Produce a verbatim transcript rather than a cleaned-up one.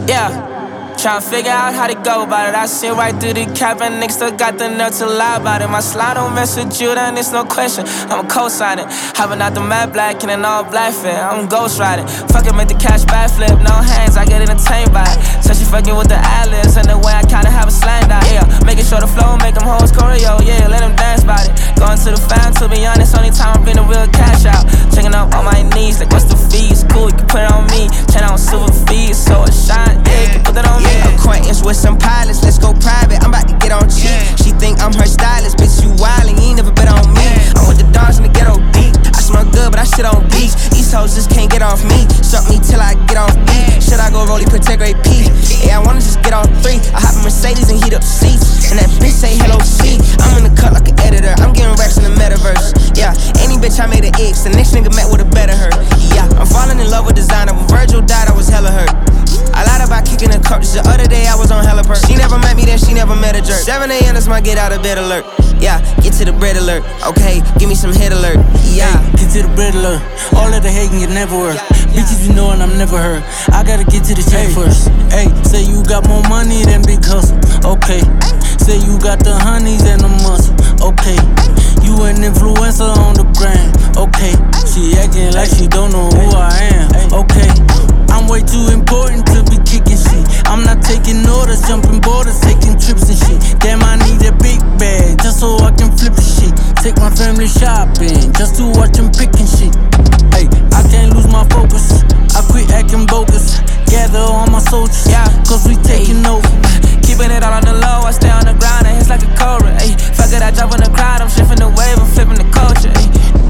Yeah. Tryna figure out how to go about it. I see right through the cap and niggas still got the nerve to lie about it. My slide don't mess with you, then it's no question. I'm a co-sign it. Hopping out the matte black in an all black fit. I'm ghost riding. Fucking make the cash backflip. No hands, I get entertained by it. So she fucking with the eyelids and the way I kinda have a slang out. Yeah, making sure the flow make them hoes choreo. Yeah, let them dance about it. Going to the fan, to be honest, only time I've been a real cash out. Checking up on my knees, like what's the fee? It's cool, you can put it on me. Chain on silver fees, so it shine. Yeah, you can put that on me. Acquaintance with some pilots, let's go private. I'm about to get on cheap. She think I'm her stylist, bitch, you wildin', you ain't never bet on me. I'm with the dogs in the ghetto deep. I smell good, but I shit on beats. These hoes just can't get off me. Suck me till I get off beat. Should I go rollie, protect great P? Yeah, I wanna just get on three. I hop in Mercedes and heat up the seats. And that bitch say hello C. I'm in the cut like an editor. I'm getting racks in the metaverse. Yeah, any bitch I made an X. The next nigga met with a better hurt. Yeah, I'm falling in love with designer. When Virgil died, I was hella hurt. I lied about kicking the cup. Just the other day I was on hella perk. She never met me, then she never met a jerk. seven a.m. is my get out of bed alert. Yeah, get to the bread alert. Okay, give me some head alert. Yeah, get to the bread alert. All of the hating can never work. Bitches, you know, and I'm never hurt. I gotta get to the check first. Hey, say you got more money than big hustle. Okay, say you got the honeys and the muscle. Okay, you an influencer on the gram. Okay, she acting like she don't know who I am. Okay, I'm way too important to be kicking shit. I'm not taking orders, jumping borders, taking trips and shit. Damn, I need a big bag just so I can flip the shit. Take my family shopping just to watch them picking shit. Hey, I can't lose my focus. I quit acting bogus. Gather all my soldiers, yeah, cause we taking over. Keeping it all on the low, I stay on the ground and it's like a cobra. Ay, fuck it, I jump in the crowd, I'm shifting the wave, I'm flipping the culture. Ay.